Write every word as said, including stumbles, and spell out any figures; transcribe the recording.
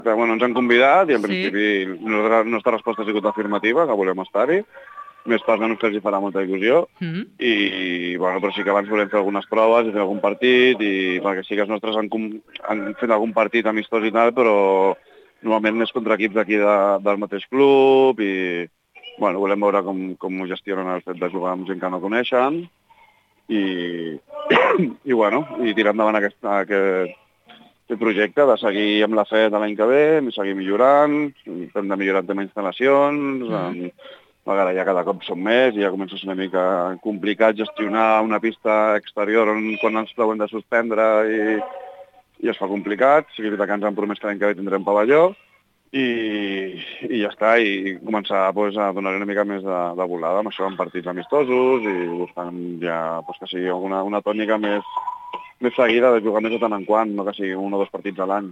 Però, bueno, ens han convidat i en Sí. principi la nostra resposta ha sigut afirmativa, que volem estar-hi. Més part de nosaltres hi farà molta il·lusió. Mm. I, bueno, però sí que abans volem fer algunes proves i fer algun partit, i perquè sí que els nostres han, han fet algun partit amistós i tal, però normalment més contra equips d'aquí de, del mateix club i, bueno, volem veure com, com ho gestionen el fet de jugar amb gent que no coneixen i, i bueno, i tirar endavant aquest, aquest, aquest projecte de seguir amb la fe de l'any que ve, seguir millorant, hem de millorar en tema instal·lacions, Mm. en, ara ja cada cop som més i ja comença a ser una mica complicat gestionar una pista exterior on quan ens ho hem de suspendre i, i es fa complicat. Sí que ens han promès que l'any que ve tindrem pavelló i, i ja està, i començar pues, a donar una mica més de, de volada amb això, amb partits amistosos i buscant ja pues, que sigui una, una tònica més, més seguida de jugar més de tant en quant, no que sigui un o dos partits a l'any.